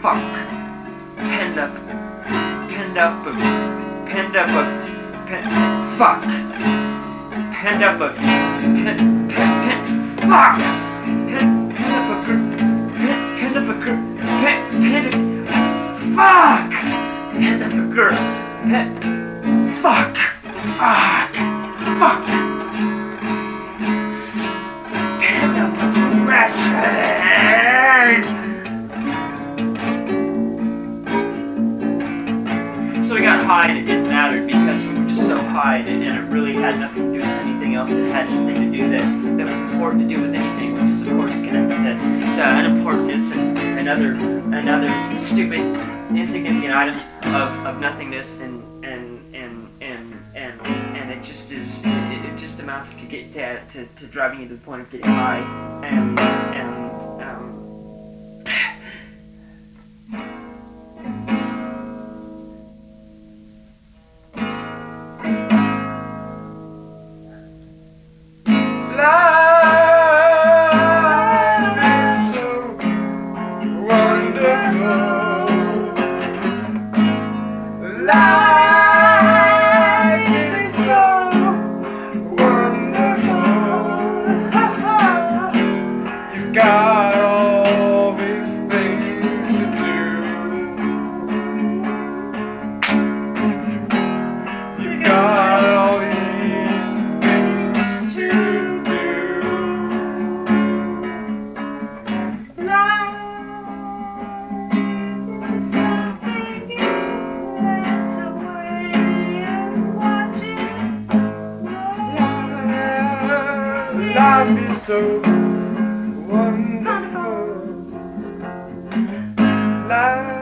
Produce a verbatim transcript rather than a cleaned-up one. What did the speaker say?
fuck. Penned up, penned up, a, penned up a, pen, fuck. Penned up a, pen, pen, pen, fuck. Pen, penned up a, pen, penned up a, pen, penned, fuck. Penned up a girl, pen, fuck, fuck, fuck. Penned up a wretched. So we got high and it didn't matter because we were just so high and it, and it really had nothing to do with anything else. It had anything to do that, that was important to do with anything, which is of course connected to, to unimportantness and, and other and other stupid, insignificant items of, of nothingness and and and and and and it just is it, it just amounts to get to, to, to driving you to the point of getting high and and um got all these things to do. You got all these things to do. Life is something you went away and watching. Life is so wonderful. Life